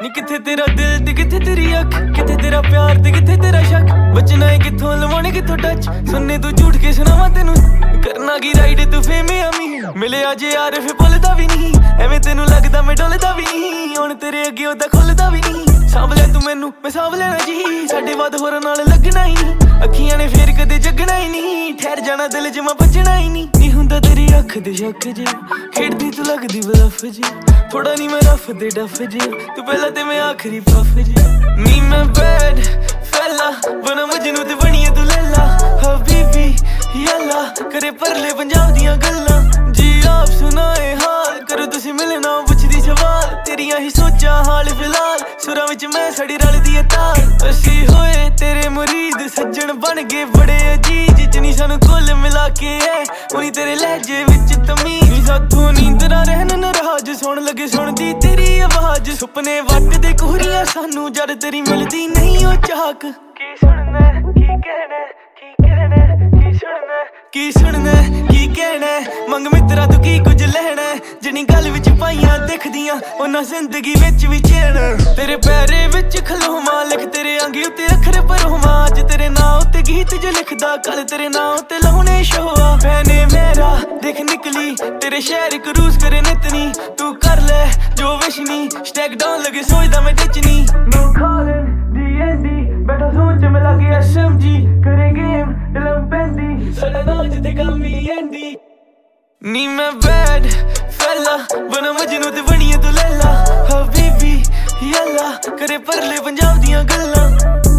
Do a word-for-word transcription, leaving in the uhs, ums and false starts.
ਨੀ ਕਿੱਥੇ ਤੇਰਾ ਦਿਲ ਤੇ ਕਿੱਥੇ ਤੇਰੀ ਅੱਖ, ਕਿੱਥੇ ਤੇਰਾ ਪਿਆਰ ਤੇ ਕਿੱਥੇ ਤੇਰਾ ਸ਼ੱਕ। ਬਚਣਾ ਏ ਕਿੱਥੋਂ ਲਵਾਉਣੇ ਕਿੱਥੋਂ ਟੱਚ, ਸੁਣਨੇ ਤੂੰ ਝੂਠ ਕੇ ਸੁਣਾਵਾਂ ਤੈਨੂੰ। ਕਰਨਾ ਕੀ ਰਾਈਡ ਤੂੰ ਫੇਮੇ ਆਮੀ, ਮਿਲਿਆ ਜੇ ਯਾਰ ਫੇ ਭੁੱਲਦਾ ਵੀ ਨਹੀਂ। ਐਵੇਂ ਤੈਨੂੰ ਲੱਗਦਾ ਮੈਂ ਡੋਲਦਾ ਵੀ ਨਹੀਂ, ਹੁਣ ਤੇਰੇ ਅੱਗੇ ਉਹਦਾ ਖੁੱਲਦਾ ਵੀ ਨਹੀਂ। ਸਾਂਭ ਲੈ ਤੂੰ ਮੈਨੂੰ ਮੈਂ ਸਾਂਭ ਲੈਣਾ ਜੀ, ਸਾਡੇ ਬਾਅਦ ਹੋਰਾਂ ਨਾਲ ਲੱਗਣਾ ਹੀ ਨਹੀਂ। ਅੱਖੀਆਂ ਨੇ ਫੇਰ ਕਦੇ ਜਗਣਾ ਹੀ ਨਹੀਂ, ਠਹਿਰ ਜਾਣਾ ਦਿਲ ਚ ਮੈਂ ਬਚਣਾ ਹੀ ਨਹੀਂ। ਨਹੀਂ ਹੁੰਦਾ ਤੇਰੀ ਅੱਖ ਦੇ ਸ਼ੱਕ ਜੇ, ਖੇਡਦੀ ਤੂੰ ਲੱਗਦੀ ਬਲਫ ਜੇ। ਥੋੜਾ ਨਹੀਂ ਮੈਂ ਰਫ ਦੇ ਡਫ ਜੇ, ਤੂੰ ਪਹਿਲਾਂ ਤੇ ਮੈਂ ਆਖਰੀ ਪਫ ਜੇ। ਨੀ ਮੈਂ ਬੈਡ ਫੈਲਾ ਬਣਾ ਮਜਨੂ ਤੇ ਬਣੀਏ ਤੂੰ ਲੈਲਾ। ਹਬੀਬੀ ਯਾਲਾ ਕਰੇ ਪਰਲੇ ਪੰਜਾਬ ਦੀਆਂ ਗੱਲਾਂ, ਜੀ ਆਪ ਸੁਣਾਏ ਹਾਲ ਕਰੋ ਤੁਸੀਂ ਮਿਲਣਾ ਪੁੱਛਦੀ ਸਵਾਲ। ਤੇਰੀਆਂ ਹੀ ਸੋਚਾਂ ਹਾਲ ਫਿਲਹਾਲ, ਸੁਰਾਂ ਵਿੱਚ ਮੈਂ ਸੜੀ ਰਲਦੀ ਏ ਤਾਲ। ਅਸੀਂ ਹੋਏ ਤੇਰੇ ਮੁਰੀਦ ਸੱਜਣ ਬਣ ਗਏ ਬੜੇ ਅਜੀਜ਼, ਜਿਨੀ ਸਾਨੂੰ ਕੁੱਲ ਮਿਲਾ ਕੇ ਐ ਉਨੀ ਤੇਰੇ ਲਹਿਜੇ ਵਿੱਚ ਤਮੀਜ਼। ਨੀ ਸਾਥੋਂ ਨੀਂਦਰਾਂ ਰਹਿਣ ਨਾਰਾਜ਼, ਸੁਣ ਲੱਗੇ ਸੁਣਦੀ ਤੇਰੀ ਆਵਾਜ਼। ਸੁਪਨੇ ਵੱਟਦੇ ਕੋਹਰੀਆਂ ਸਾਨੂੰ ਜਦ ਤੇਰੀ ਮਿਲਦੀ ਨਹੀਂ ਉਹ ਚਾਕ। ਕੀ ਸੁਣਨਾ ਕੀ ਕਹਿਣਾ ਕੀ ਕਹਿਣਾ ਕੀ ਸੁਣਨਾ ਕੀ ਸੁਣਨਾ ਕੀ ਕਹਿਣਾ, ਮੰਗ ਮਿੱਤਰਾ ਤੂੰ ਕੀ ਕੁਝ ਲੈਣਾ। ਜਿਨੀ ਗੱਲ ਵਿੱਚ ਪਾਈਆਂ ਦਿਖਦੀਆਂ ਉਹਨਾਂ ਜ਼ਿੰਦਗੀ ਵਿੱਚ ਵੀ ਚੈਨ। ਤੇਰੇ ਪੈਰੇ ਵਿੱਚ ਖਲੋਵਾਂ ਲਿਖ ਤੇਰੇ ਅੰਗੀ ਉੱਤੇ ਅੱਖਰ ਭਰੋਵਾਂ। ਅੱਜ ਤੇਰੇ ਨਾਂ ਉੱਤੇ ਗੀਤ ਜੇ ਲਿਖਦਾ, ਕੱਲ ਤੇਰੇ ਨਾਂ ਉੱਤੇ ਲਾਉਣੇ ਸ਼ੋਆ। ਭੈਣੇ ਮੇਰਾ ਦੇਖ ਨਿਕਲੀ ਤੇਰੇ ਸ਼ਹਿਰ ਕਰੂਜ਼ ਕਰੇ ਨਿਤਨੀ, ਤੂੰ ਕਰ ਲੈ ਜੋ ਵਿਸ਼ਨੀ ਸਟੈਕ ਡਾਊਨ ਲਗੇ ਸੋਚਦਾ ਮੈਂ ਟਿਚਨੀ। ਨੋ ਕਾਲਨ ਡੀ ਐਨ ਡੀ ਬੈਠਾ ਸੋਚ ਮੈਂ ਲੱਗੇ ਐਸ ਐਮ ਜੀ ਕਰੇ ਗੇਮ ਦਿਲਮ ਪੈਂਦੀ ਸਾਡਾ ਨਾਂ ਜਿੱਥੇ ਕੰਮ ਹੀ ਐਂਦੀ। ਨੀ ਮੈਂ ਬੈਡ ਫੈਲਾ ਬਣਾ ਮਜਨੂ ਤੇ ਬਣੀਏ ਤੂੰ ਲੈਲਾ। ਹਬੀਬੀ ਯਾਲਾ ਕਰੇ ਪਰਲੇ ਪੰਜਾਬ ਦੀਆਂ ਗੱਲਾਂ।